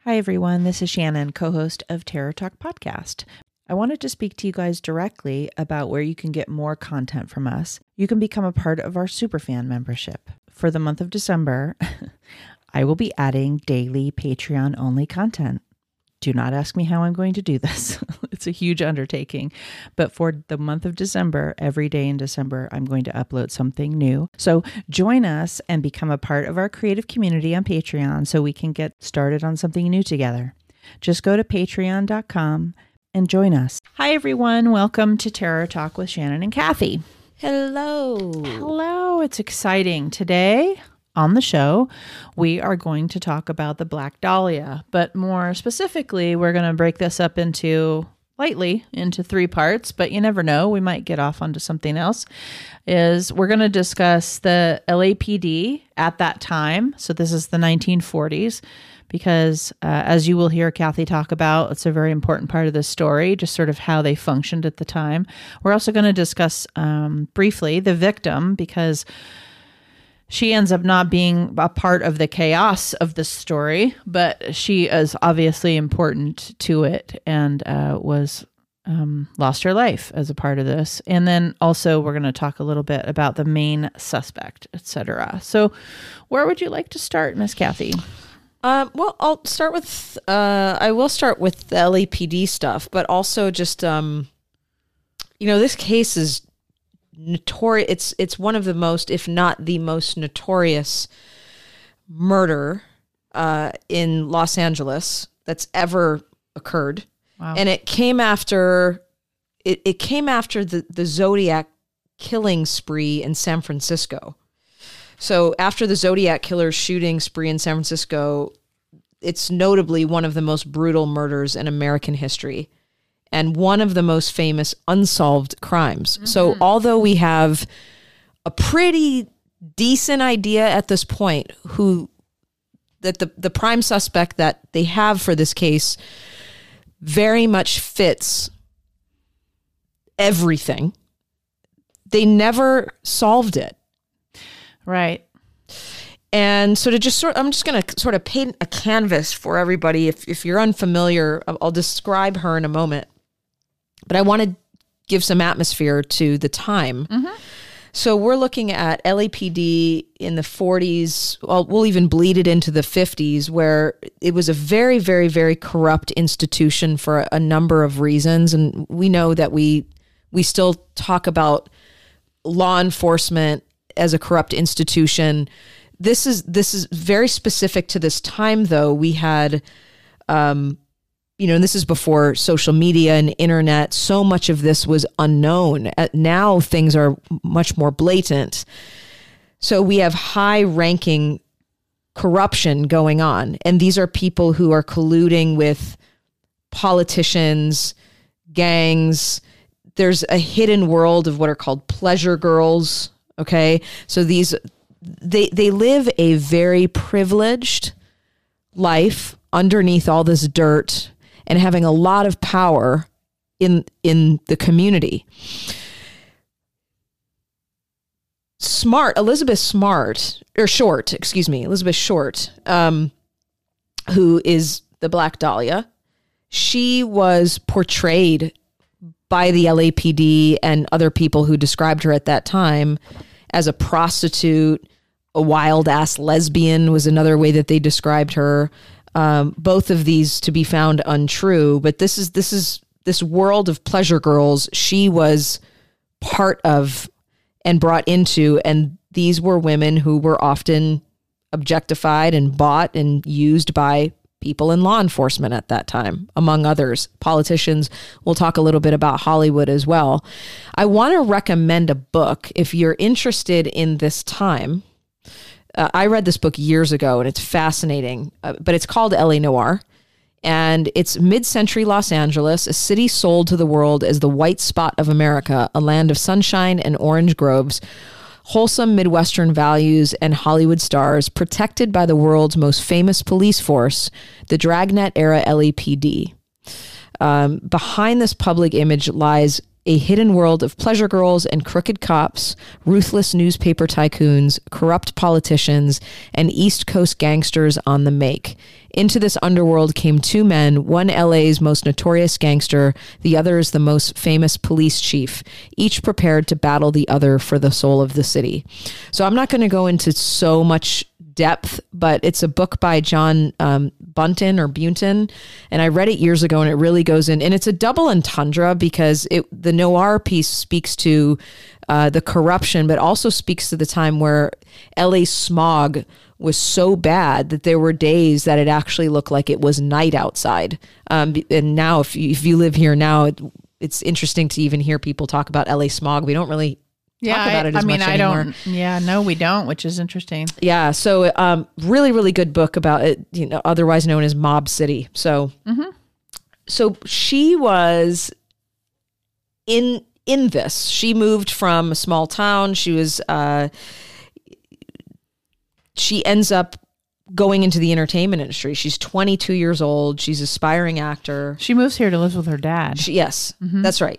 Hi, everyone. This is Shannon, co-host of Terror Talk Podcast. I wanted to speak to you guys directly about where you can get more content from us. You can become a part of our Superfan membership. For the month of December, I will be adding daily Patreon-only content. Do not ask me how I'm going to do this. It's a huge undertaking. But for the month of December, every day in December, I'm going to upload something new. So join us and become a part of our creative community on Patreon so we can get started on something new together. Just go to patreon.com and join us. Hi, everyone. Welcome to Terror Talk with Shannon and Kathy. Hello. Hello. It's exciting. Today on the show, we are going to talk about the Black Dahlia, but more specifically, we're going to break this up into 3 parts, but you never know. We might get off onto something else. We're going to discuss the LAPD at that time. So this is the 1940s, because as you will hear Kathy talk about, it's a very important part of the story, just sort of how they functioned at the time. We're also going to discuss briefly the victim, because she ends up not being a part of the chaos of the story, but she is obviously important to it and was lost her life as a part of this. And then also we're going to talk a little bit about the main suspect, etc. So where would you like to start, Miss Kathy? Well, I'll start with, I will start with the LAPD stuff, but also just, this case is notorious. It's one of the most, if not the most notorious murder in Los Angeles that's ever occurred. Wow. And it came after the Zodiac killing spree in San Francisco. So after the Zodiac killer shooting spree in San Francisco, it's notably one of the most brutal murders in American history and one of the most famous unsolved crimes. Mm-hmm. So although we have a pretty decent idea at this point that the prime suspect that they have for this case very much fits everything, they never solved it. Right. And so I'm just going to sort of paint a canvas for everybody. If you're unfamiliar, I'll describe her in a moment. But I want to give some atmosphere to the time. Mm-hmm. So we're looking at LAPD in the 40s. Well, we'll even bleed it into the 50s, where it was a very, very, very corrupt institution for a number of reasons. And we know that we still talk about law enforcement as a corrupt institution. This is very specific to this time, though. We had, and this is before social media and internet. So much of this was unknown. Now things are much more blatant. So we have high-ranking corruption going on, and these are people who are colluding with politicians, gangs. There's a hidden world of what are called pleasure girls. Okay, so they live a very privileged life underneath all this dirt and having a lot of power in the community. Elizabeth Short, who is the Black Dahlia, she was portrayed by the LAPD and other people who described her at that time as a prostitute. A wild ass lesbian was another way that they described her. Both of these to be found untrue, but this is this world of pleasure girls she was part of and brought into, and these were women who were often objectified and bought and used by people in law enforcement at that time, among others, politicians. We'll talk a little bit about Hollywood as well. I want to recommend a book if you're interested in this time. I read this book years ago, and it's fascinating, but it's called L.A. Noire, and it's mid-century Los Angeles, a city sold to the world as the white spot of America, a land of sunshine and orange groves, wholesome Midwestern values, and Hollywood stars, protected by the world's most famous police force, the Dragnet-era LAPD. Behind this public image lies a hidden world of pleasure girls and crooked cops, ruthless newspaper tycoons, corrupt politicians, and East Coast gangsters on the make. Into this underworld came two men, one LA's most notorious gangster, the other is the most famous police chief, each prepared to battle the other for the soul of the city. So I'm not going to go into so much depth, but it's a book by John Bunton or Bunton, and I read it years ago, and it really goes in, and it's a double entendre because the noir piece speaks to the corruption, but also speaks to the time where LA smog was so bad that there were days that it actually looked like it was night outside. And now, if you live here now, it's interesting to even hear people talk about LA smog. We don't really talk about it as much anymore. No, we don't, which is interesting. Yeah. So, really, really good book about it, otherwise known as Mob City. So, so she was in this, she moved from a small town. She ends up going into the entertainment industry. She's 22 years old. She's an aspiring actor. She moves here to live with her dad. Yes, that's right.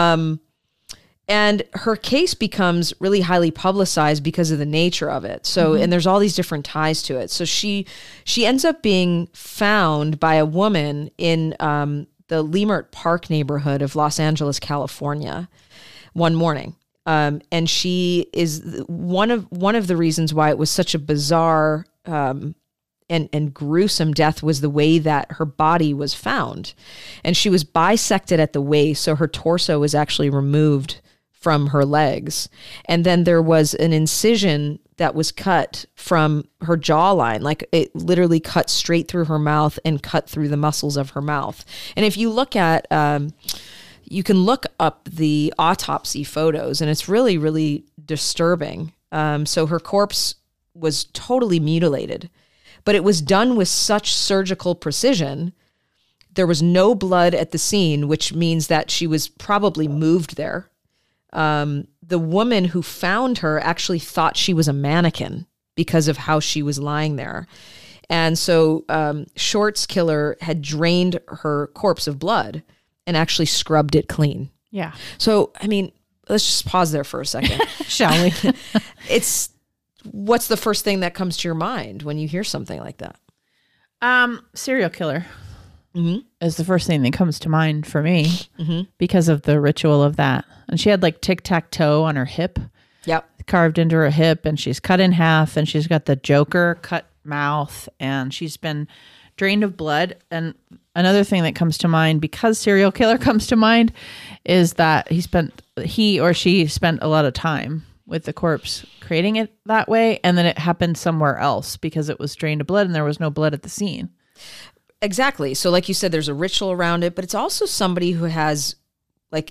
And her case becomes really highly publicized because of the nature of it. So, and there's all these different ties to it. So she ends up being found by a woman in the Leimert Park neighborhood of Los Angeles, California, one morning. And she is one of the reasons why it was such a bizarre and gruesome death was the way that her body was found. And she was bisected at the waist, so her torso was actually removed from her legs. And then there was an incision that was cut from her jawline, like it literally cut straight through her mouth and cut through the muscles of her mouth. And if you look at, you can look up the autopsy photos, and it's really, really disturbing. So her corpse was totally mutilated, but it was done with such surgical precision. There was no blood at the scene, which means that she was probably moved there. The woman who found her actually thought she was a mannequin because of how she was lying there. And so Short's killer had drained her corpse of blood and actually scrubbed it clean. Yeah. So, I mean, let's just pause there for a second. Shall we? What's the first thing that comes to your mind when you hear something like that? Serial killer is the first thing that comes to mind for me because of the ritual of that. And she had like tic-tac-toe on her hip. Yep. Carved into her hip, and she's cut in half, and she's got the Joker cut mouth, and she's been drained of blood. And another thing that comes to mind, because serial killer comes to mind, is that he or she spent a lot of time with the corpse creating it that way, and then it happened somewhere else because it was drained of blood and there was no blood at the scene. Exactly. So like you said, there's a ritual around it, but it's also somebody who has like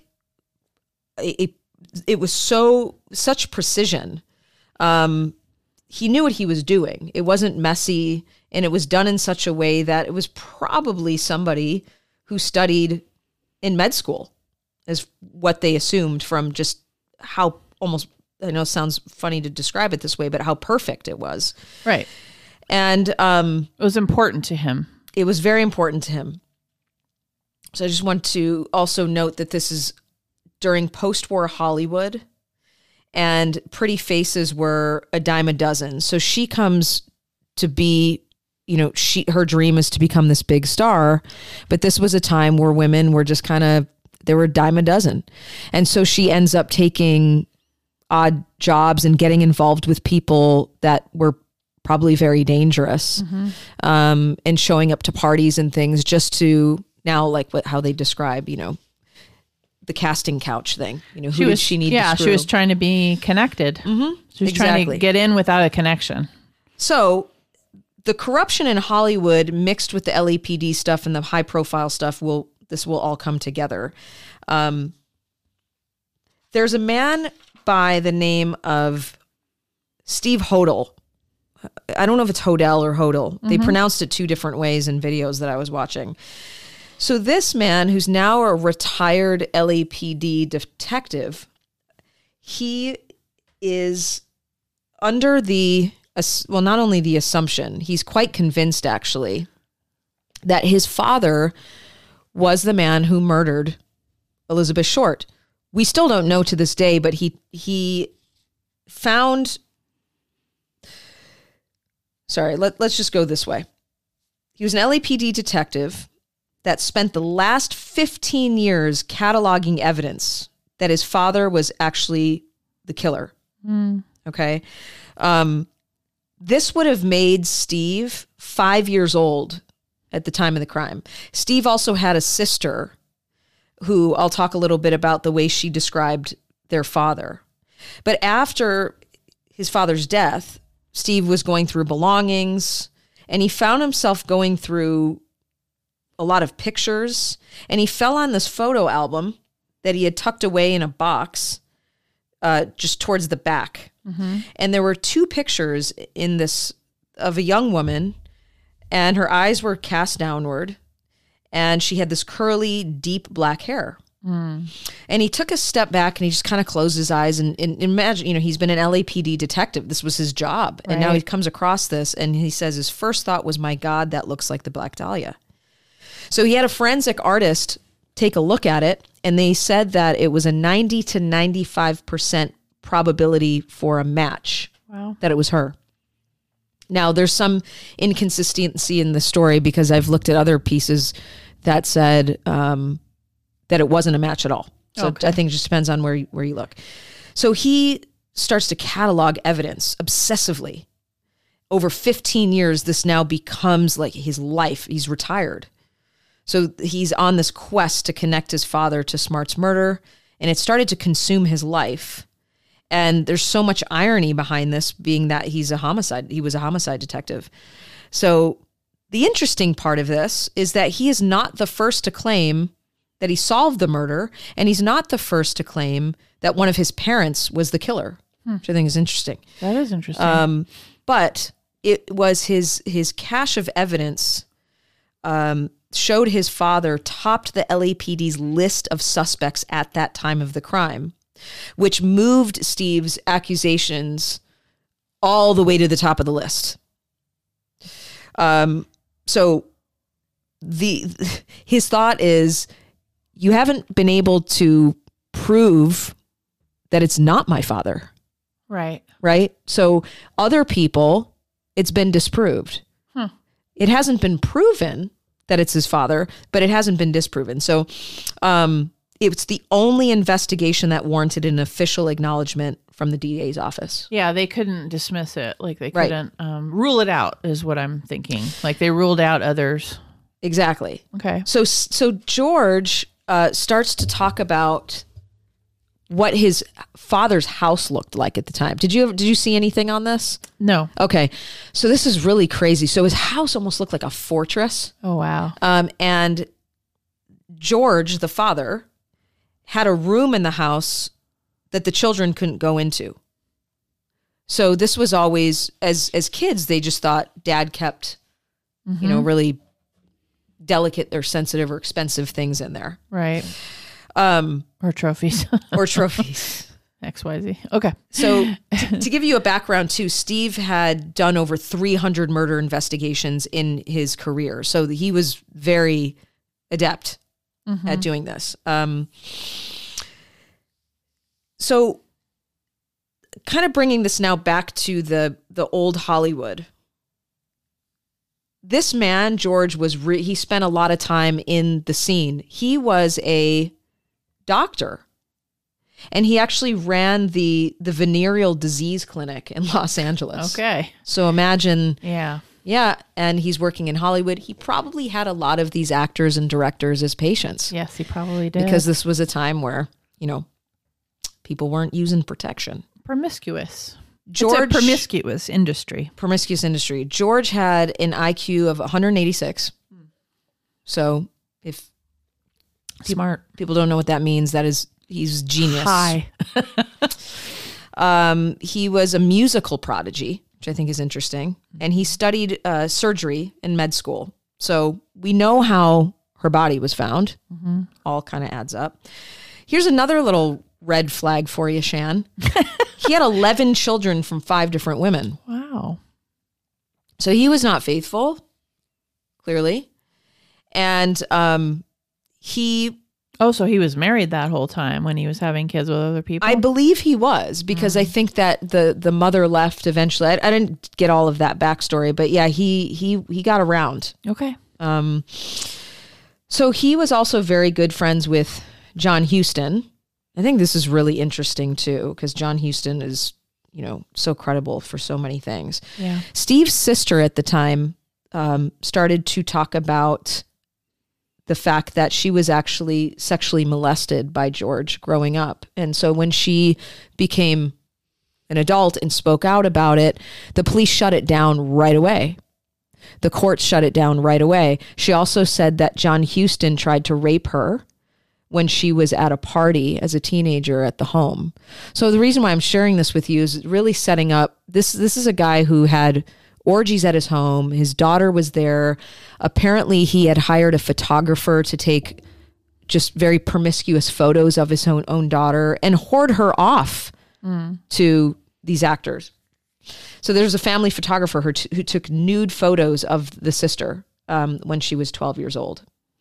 it was such precision. He knew what he was doing. It wasn't messy, and it was done in such a way that it was probably somebody who studied in med school, is what they assumed from just how almost, I know it sounds funny to describe it this way, but how perfect it was. Right. And it was important to him. It was very important to him. So I just want to also note that this is during post-war Hollywood, and pretty faces were a dime a dozen. So she comes to be, her dream is to become this big star, but this was a time where women were just they were a dime a dozen. And so she ends up taking odd jobs and getting involved with people that were probably very dangerous, and showing up to parties and things just to now, like how they describe, the casting couch thing. Who did she need to screw? She was trying to be connected. She was trying to get in without a connection. So the corruption in Hollywood mixed with the LAPD stuff and the high profile stuff this will all come together. There's a man by the name of Steve Hodel. I don't know if it's Hodel or Hodel. They pronounced it two different ways in videos that I was watching. So this man, who's now a retired LAPD detective, he is under not only the assumption, he's quite convinced actually, that his father was the man who murdered Elizabeth Short, we still don't know to this day, but he found, sorry, let's just go this way. He was an LAPD detective that spent the last 15 years cataloging evidence that his father was actually the killer. Okay. This would have made Steve 5 years old at the time of the crime. Steve also had a sister who I'll talk a little bit about the way she described their father. But after his father's death, Steve was going through belongings, and he found himself going through a lot of pictures, and he fell on this photo album that he had tucked away in a box just towards the back. And there were 2 pictures in this of a young woman, and her eyes were cast downward, and she had this curly, deep black hair. And he took a step back and he just kind of closed his eyes and imagine, he's been an LAPD detective. This was his job. Right. And now he comes across this and he says his first thought was, my God, that looks like the Black Dahlia. So he had a forensic artist take a look at it, and they said that it was a 90 to 95% probability for a match. Wow. That it was her. Now, there's some inconsistency in the story because I've looked at other pieces that said that it wasn't a match at all. So I think it just depends on where you look. So he starts to catalog evidence obsessively. Over 15 years, this now becomes like his life. He's retired. So he's on this quest to connect his father to Smart's murder, and it started to consume his life. And there's so much irony behind this, being that he was a homicide detective. So the interesting part of this is that he is not the first to claim that he solved the murder, and he's not the first to claim that one of his parents was the killer, which I think is interesting. That is interesting. But it was his cache of evidence showed his father topped the LAPD's list of suspects at that time of the crime, which moved Steve's accusations all the way to the top of the list. So his thought is, you haven't been able to prove that it's not my father. Right. Right? So other people, it's been disproved. It hasn't been proven that it's his father, but it hasn't been disproven. So it's the only investigation that warranted an official acknowledgement from the DA's office. Yeah, they couldn't dismiss it. Like they couldn't rule it out is what I'm thinking. Like they ruled out others. Exactly. Okay. So George starts to talk about what his father's house looked like at the time. Did you see anything on this? No. Okay. So this is really crazy. So his house almost looked like a fortress. Oh, wow. And George, the father, had a room in the house that the children couldn't go into. So this was always, as kids, they just thought dad kept, really delicate or sensitive or expensive things in there. Right. Or trophies. Or trophies. XYZ. Okay. So to give you a background too, Steve had done over 300 murder investigations in his career. So he was very adept at doing this. So kind of bringing this now back to the old Hollywood. This man, George, he spent a lot of time in the scene. He was a doctor. And he actually ran the venereal disease clinic in Los Angeles. Okay. So imagine. Yeah. Yeah. And he's working in Hollywood. He probably had a lot of these actors and directors as patients. Yes, he probably did. Because this was a time where, people weren't using protection. Promiscuous. George, it's a promiscuous industry. Promiscuous industry. George had an IQ of 186. So if smart people don't know what that means, he's genius. High. He was a musical prodigy, which I think is interesting. And he studied surgery in med school. So we know how her body was found. All kind of adds up. Here's another little red flag for you, Shan. He had 11 children from 5 different women. Wow. So he was not faithful, clearly. And he Oh, so he was married that whole time when he was having kids with other people? I believe he was, because I think that the mother left eventually. I didn't get all of that backstory, but yeah, he got around. Okay. So he was also very good friends with John Huston. I think this is really interesting too, because John Huston is, so credible for so many things. Yeah. Steve's sister at the time started to talk about the fact that she was actually sexually molested by George growing up. And so when she became an adult and spoke out about it, the police shut it down right away. The courts shut it down right away. She also said that John Huston tried to rape her when she was at a party as a teenager at the home. So the reason why I'm sharing this with you is really setting up, this is a guy who had orgies at his home. His daughter was there. Apparently he had hired a photographer to take just very promiscuous photos of his own daughter and hoard her off to these actors. So there's a family photographer who took nude photos of the sister when she was 12 years old.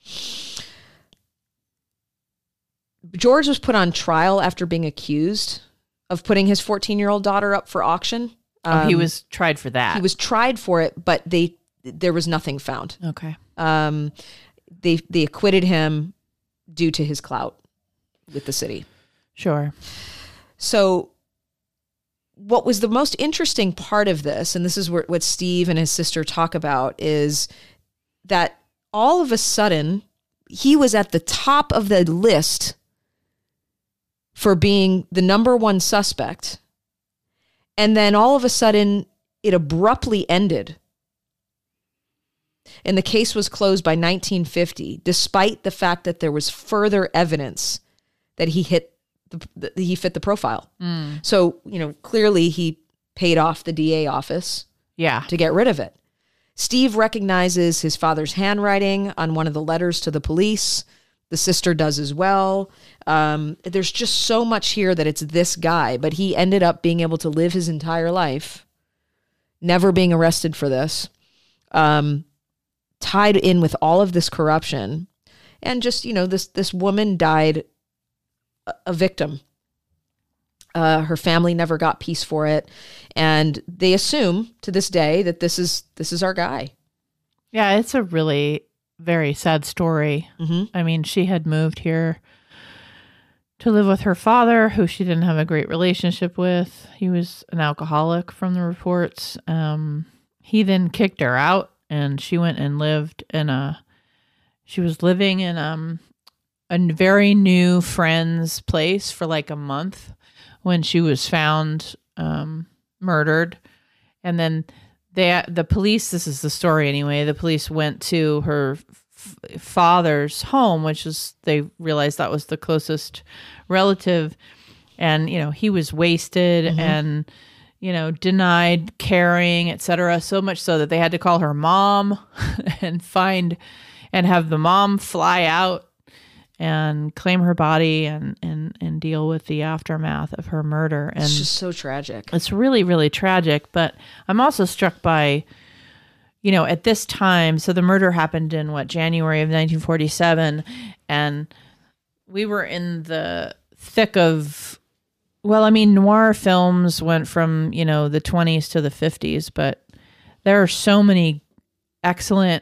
George was put on trial after being accused of putting his 14-year-old daughter up for auction. He was tried for that. He was tried for it, but there was nothing found. Okay. They acquitted him due to his clout with the city. Sure. So what was the most interesting part of this, and this is what Steve and his sister talk about, is that all of a sudden he was at the top of the list for being the number one suspect. And then all of a sudden, it abruptly ended. And the case was closed by 1950, despite the fact that there was further evidence that he fit the profile. So, clearly he paid off the DA office to get rid of it. Steve recognizes his father's handwriting on one of the letters to the police. The sister does as well. There's just so much here that it's this guy, but he ended up being able to live his entire life, never being arrested for this, tied in with all of this corruption. And just, this woman died a victim. Her family never got peace for it. And they assume to this day that this is our guy. Yeah, it's a really very sad story. I mean, she had moved here to live with her father, who she didn't have a great relationship with. He was an alcoholic from the reports. He then kicked her out, and she went and lived she was living in a very new friend's place for like a month when she was found murdered. And then the police, this is the story anyway, the police went to her father's home, which is, they realized that was the closest relative. And, he was wasted and, denied caring, etc. So much so that they had to call her mom and have the mom fly out and claim her body and deal with the aftermath of her murder. And it's just so tragic. It's really, really tragic. But I'm also struck by, at this time, so the murder happened in January of 1947. And we were in the thick of, noir films went from, the 20s to the 50s, but there are so many excellent,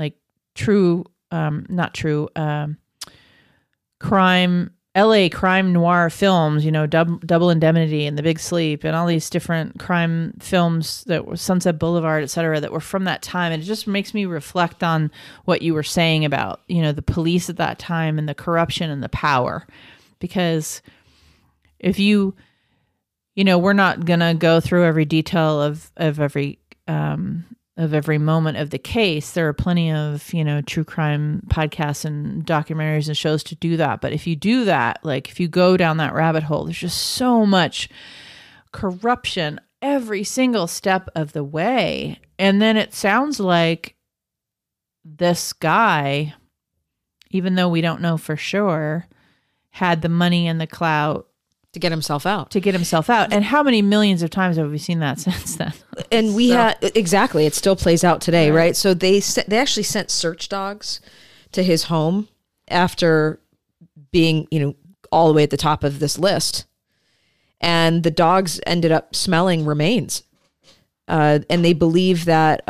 LA crime noir films, Double Indemnity and The Big Sleep and all these different crime films that were Sunset Boulevard, et cetera, that were from that time. And it just makes me reflect on what you were saying about, the police at that time and the corruption and the power. Because if we're not going to go through every detail of every moment of the case. There are plenty of, true crime podcasts and documentaries and shows to do that. But if you do that, if you go down that rabbit hole, there's just so much corruption every single step of the way. And then it sounds like this guy, even though we don't know for sure, had the money and the clout to get himself out. And how many millions of times have we seen that since then? And we had, exactly, it still plays out today, right? So they actually sent search dogs to his home after being, all the way at the top of this list. And the dogs ended up smelling remains. And they believe that,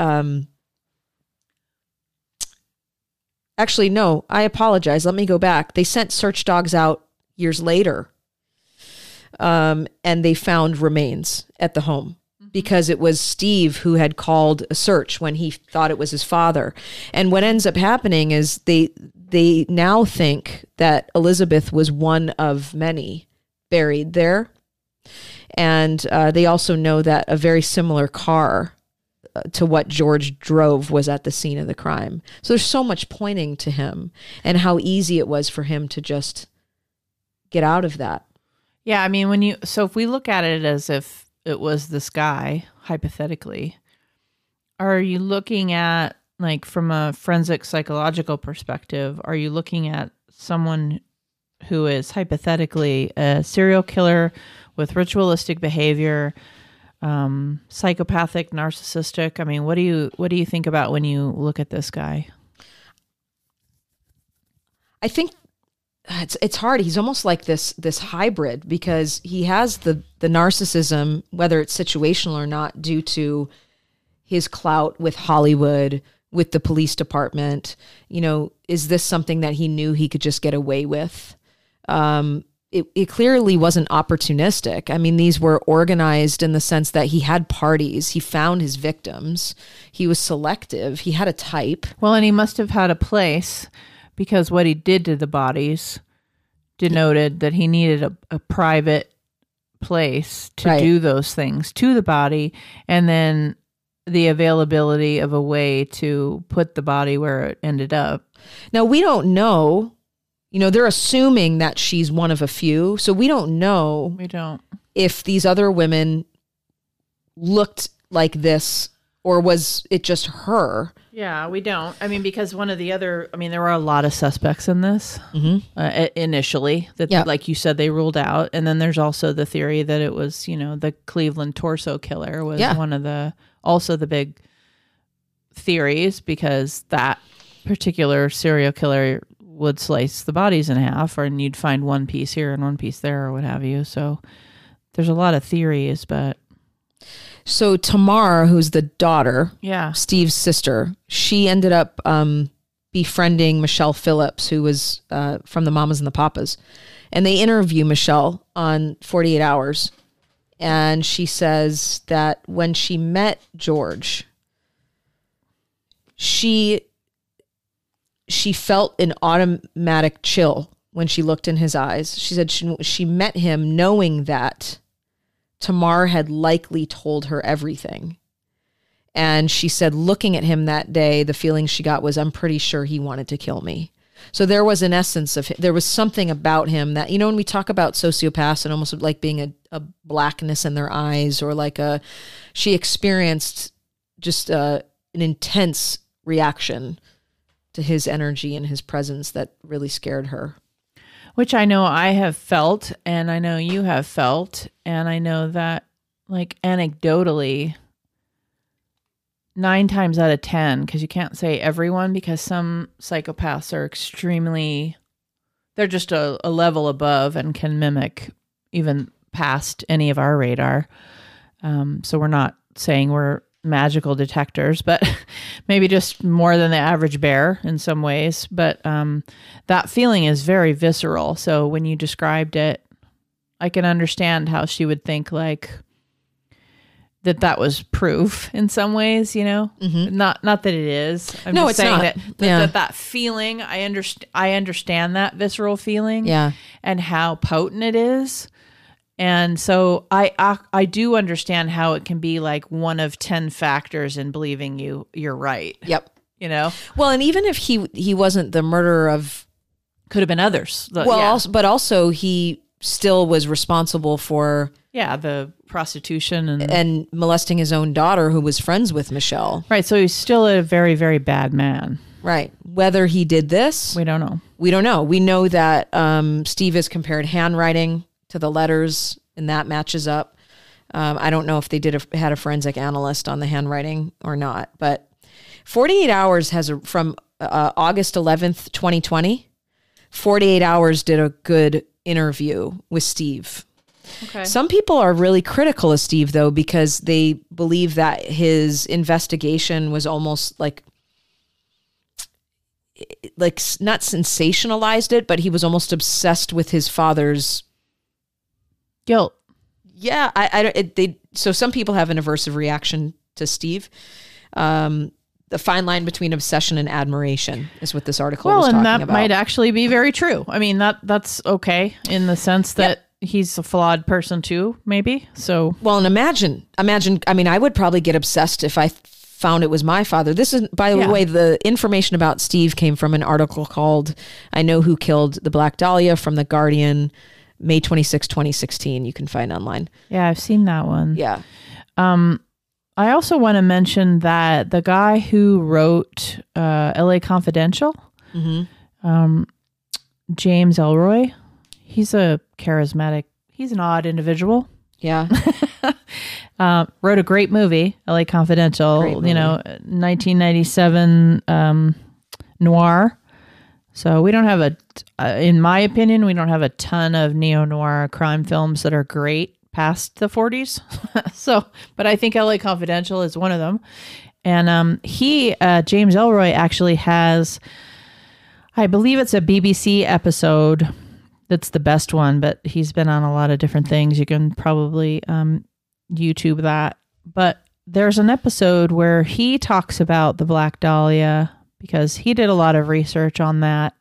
actually, no, I apologize. Let me go back. They sent search dogs out years later. And they found remains at the home because it was Steve who had called a search when he thought it was his father. And what ends up happening is they now think that Elizabeth was one of many buried there. And they also know that a very similar car to what George drove was at the scene of the crime. So there's so much pointing to him and how easy it was for him to just get out of that. Yeah, I mean, if we look at it as if it was this guy, hypothetically, are you looking at, like, from a forensic psychological perspective, are you looking at someone who is hypothetically a serial killer with ritualistic behavior, psychopathic, narcissistic? I mean, what do you think about when you look at this guy? I think it's hard. He's almost like this hybrid because he has the narcissism, whether it's situational or not, due to his clout with Hollywood, with the police department. Is this something that he knew he could just get away with? It clearly wasn't opportunistic. I mean, these were organized in the sense that he had parties. He found his victims. He was selective. He had a type. Well, and he must have had a place, because what he did to the bodies denoted that he needed a private place to do those things to the body, and then the availability of a way to put the body where it ended up. Now, we don't know. They're assuming that she's one of a few, so we don't know. We don't. If these other women looked like this, or was it just her? Yeah, we don't. I mean, because there were a lot of suspects in this initially that, like you said, they ruled out. And then there's also the theory that it was, the Cleveland torso killer was one of the big theories, because that particular serial killer would slice the bodies in half, and you'd find one piece here and one piece there or what have you. So there's a lot of theories, but... So Tamar, who's the daughter, yeah, Steve's sister, she ended up befriending Michelle Phillips, who was from the Mamas and the Papas. And they interview Michelle on 48 Hours. And she says that when she met George, she felt an automatic chill when she looked in his eyes. She said she met him knowing that Tamar had likely told her everything. And she said, looking at him that day, the feeling she got was, I'm pretty sure he wanted to kill me. So there was an essence of, there was something about him that, when we talk about sociopaths and almost like being a blackness in their eyes, or like she experienced just an intense reaction to his energy and his presence that really scared her. Which I know I have felt, and I know you have felt, and I know that, like, anecdotally, 9 times out of 10, because you can't say everyone, because some psychopaths are they're just a level above and can mimic even past any of our radar. So we're not saying we're magical detectors, but maybe just more than the average bear in some ways. But that feeling is very visceral. So when you described it, I can understand how she would think like that was proof in some ways, Mm-hmm. Not that it is. I'm no, just it's saying not. That feeling, I understand that visceral feeling, and how potent it is. And so I do understand how it can be like one of 10 factors in believing you're right. Yep. Well, and even if he wasn't the murderer of, could have been others. But also he still was responsible for the prostitution and molesting his own daughter, who was friends with Michelle. Right. So he's still a very, very bad man. Right. Whether he did this, we don't know. We know that Steve has compared handwriting to the letters, and that matches up. I don't know if they had a forensic analyst on the handwriting or not, but 48 Hours has from August 11th, 2020 48 Hours did a good interview with Steve. Okay. Some people are really critical of Steve, though, because they believe that his investigation was almost like not sensationalized it, but he was almost obsessed with his father's guilt. Yeah, so some people have an aversive reaction to Steve. The fine line between obsession and admiration is what this article was talking about. Well, and that might actually be very true. I mean, that's okay in the sense that he's a flawed person too, maybe. So, well, and imagine. I mean, I would probably get obsessed if I found it was my father. This is, by the way, the information about Steve came from an article called "I Know Who Killed the Black Dahlia" from The Guardian, May 26, 2016. You can find online. Yeah, I've seen that one. Yeah. I also want to mention that the guy who wrote LA Confidential, James Ellroy, he's a charismatic, he's an odd individual. Yeah. Wrote a great movie, LA Confidential, 1997 noir. So we don't have in my opinion, we don't have a ton of neo-noir crime films that are great past the 40s. So, but I think LA Confidential is one of them. And James Ellroy actually has, I believe it's a BBC episode that's the best one, but he's been on a lot of different things. You can probably YouTube that. But there's an episode where he talks about the Black Dahlia because he did a lot of research on that.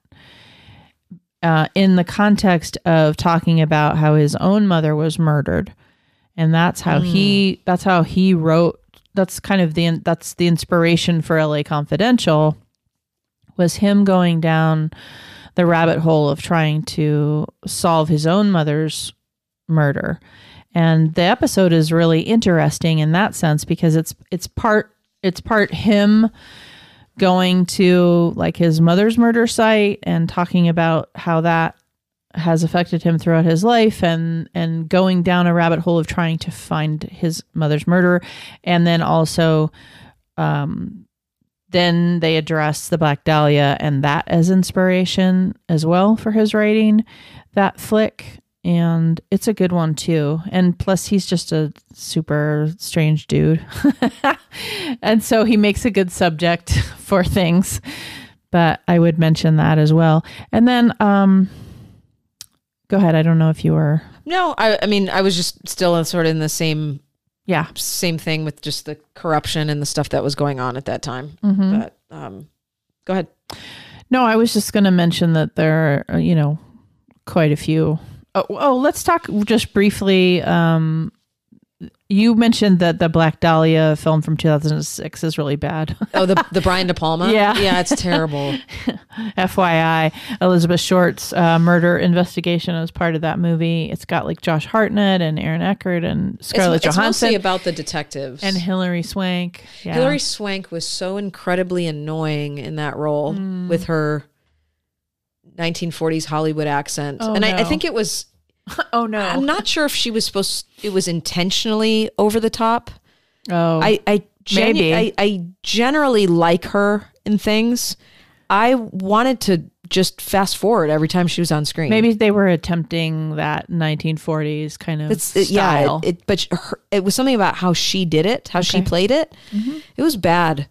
In the context of talking about how his own mother was murdered, and that's how he wrote. That's kind of the inspiration for LA Confidential, was him going down the rabbit hole of trying to solve his own mother's murder. And the episode is really interesting in that sense because it's part him going to like his mother's murder site and talking about how that has affected him throughout his life and going down a rabbit hole of trying to find his mother's murderer. And then also, then they address the Black Dahlia and that as inspiration as well for his writing, that flick. And it's a good one too. And plus he's just a super strange dude. And so he makes a good subject for things, but I would mention that as well. And then, go ahead. I don't know if you were. No, I mean, I was just still sort of in the same thing with just the corruption and the stuff that was going on at that time. But go ahead. No, I was just going to mention that there are, quite a few. Let's talk just briefly. You mentioned that the Black Dahlia film from 2006 is really bad. The Brian De Palma? Yeah, it's terrible. FYI, Elizabeth Short's murder investigation is part of that movie. It's got like Josh Hartnett and Aaron Eckhart and Scarlett Johansson. It's mostly about the detectives. And Hilary Swank. Yeah. Hilary Swank was so incredibly annoying in that role with her 1940s Hollywood accent. I think it was... Oh no. I'm not sure if she was it was intentionally over the top. Oh. I generally like her in things. I wanted to just fast forward every time she was on screen. Maybe they were attempting that 1940s kind of style. Yeah, but it was something about how she did it, how she played it. It was bad.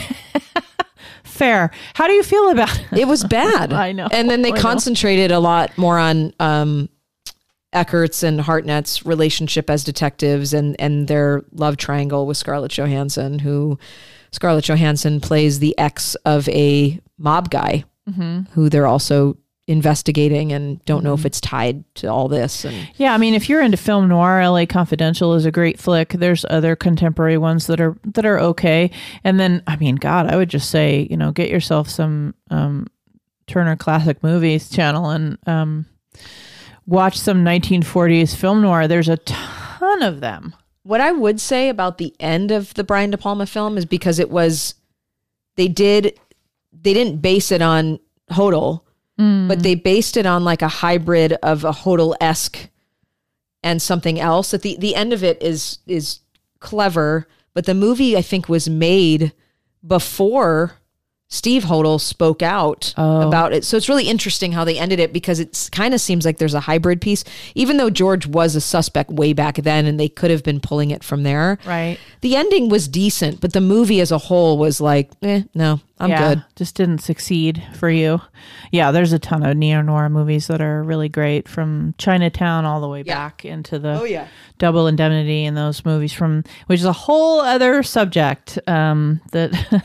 Fair. How do you feel about it? It was bad. I know. And then they concentrated a lot more on Eckert's and Hartnett's relationship as detectives and their love triangle with Scarlett Johansson, who Scarlett Johansson plays the ex of a mob guy who they're also investigating and don't know if it's tied to all this. And yeah, I mean, if you're into film noir, LA Confidential is a great flick. There's other contemporary ones that are okay. And then, I mean, God, I would just say, get yourself some Turner Classic Movies channel and watch some 1940s film noir. There's a ton of them. What I would say about the end of the Brian De Palma film is because they didn't base it on Hodel, but they based it on like a hybrid of a Hodel-esque and something else. At the end of it is clever, but the movie I think was made before Steve Hodel spoke out about it. So it's really interesting how they ended it, because it kind of seems like there's a hybrid piece, even though George was a suspect way back then and they could have been pulling it from there. Right. The ending was decent, but the movie as a whole was like, no, I'm good. Just didn't succeed for you. Yeah, there's a ton of neo-noir movies that are really great, from Chinatown all the way back into the Double Indemnity and those movies which is a whole other subject that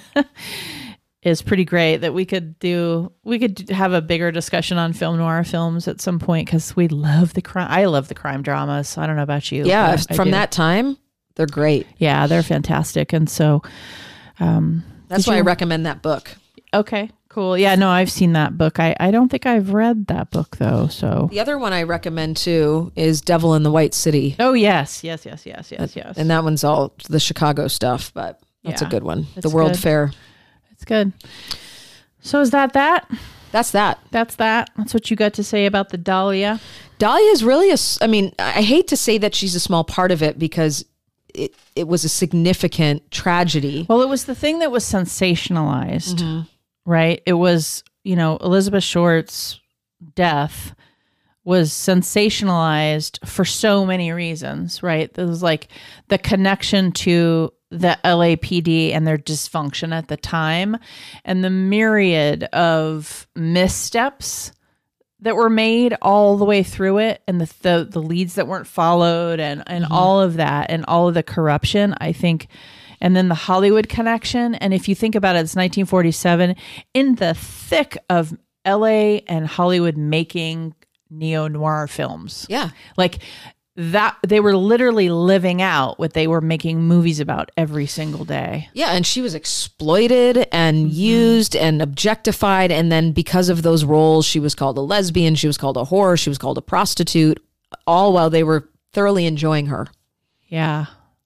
is pretty great, that we could have a bigger discussion on film noir films at some point, because we love the crime. I love the crime dramas. I don't know about you. Yeah, from that time, they're great. Yeah, they're fantastic. And so that's why I recommend that book. Okay, cool. Yeah, no, I've seen that book. I don't think I've read that book though. So the other one I recommend too is Devil in the White City. Oh yes. And that one's all the Chicago stuff, but that's a good one. The World Fair. It's good. So is that? That's that. That's what you got to say about the Dahlia. Dahlia is really I hate to say that she's a small part of it, because it was a significant tragedy. Well, it was the thing that was sensationalized, right? It was, Elizabeth Short's death was sensationalized for so many reasons, right? There was like the connection to the LAPD and their dysfunction at the time, and the myriad of missteps that were made all the way through it, and the leads that weren't followed, and all of that, and all of the corruption, I think. And then the Hollywood connection. And if you think about it, it's 1947, in the thick of LA and Hollywood making neo-noir films. Yeah. Like that, they were literally living out what they were making movies about every single day. Yeah, and she was exploited and used and objectified, and then because of those roles, she was called a lesbian, she was called a whore, she was called a prostitute, all while they were thoroughly enjoying her. Yeah.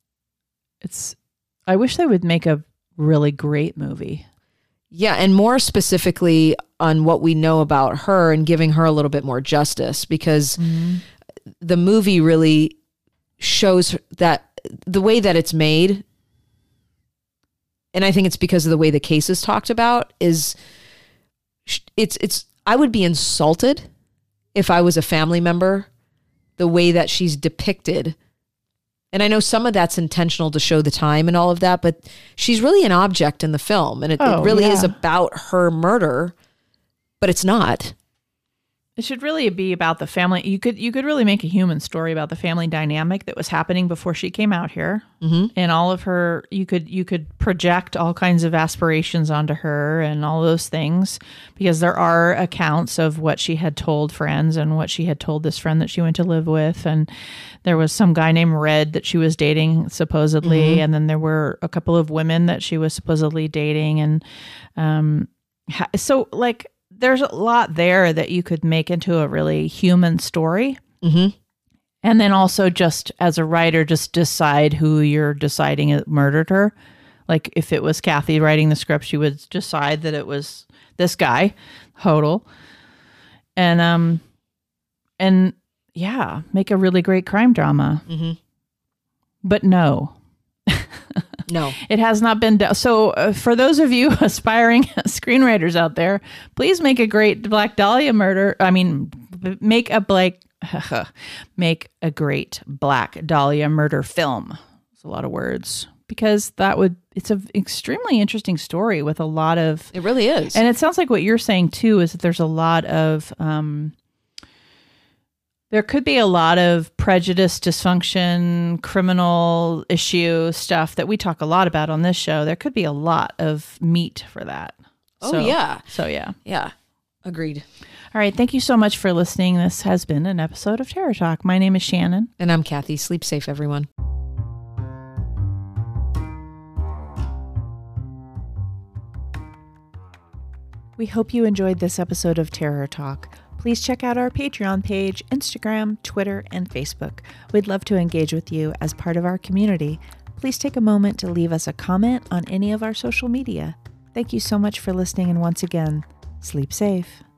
I wish they would make a really great movie. Yeah, and more specifically on what we know about her and giving her a little bit more justice, because the movie really shows that the way that it's made, and I think it's because of the way the case is talked about, is it's I would be insulted if I was a family member, the way that she's depicted. And I know some of that's intentional to show the time and all of that, but she's really an object in the film, and it really is about her murder, but it's not. It should really be about the family. You could really make a human story about the family dynamic that was happening before she came out here, and all of her. You could project all kinds of aspirations onto her and all those things, because there are accounts of what she had told friends and what she had told this friend that she went to live with, and there was some guy named Red that she was dating supposedly, and then there were a couple of women that she was supposedly dating, and so like. There's a lot there that you could make into a really human story. And then also, just as a writer, just decide who you're deciding murdered her. Like if it was Kathy writing the script, she would decide that it was this guy, Hodel. And yeah, make a really great crime drama. But no. No, it has not been done. So for those of you aspiring screenwriters out there, please make a great Black Dahlia murder. I mean, make a great Black Dahlia murder film. It's a lot of words, because it's an extremely interesting story with a lot of. It really is. And it sounds like what you're saying too, is that there's a lot of, there could be a lot of prejudice, dysfunction, criminal issue stuff that we talk a lot about on this show. There could be a lot of meat for that. So yeah. Yeah. Agreed. All right. Thank you so much for listening. This has been an episode of Terror Talk. My name is Shannon. And I'm Kathy. Sleep safe, everyone. We hope you enjoyed this episode of Terror Talk. Please check out our Patreon page, Instagram, Twitter, and Facebook. We'd love to engage with you as part of our community. Please take a moment to leave us a comment on any of our social media. Thank you so much for listening, and once again, sleep safe.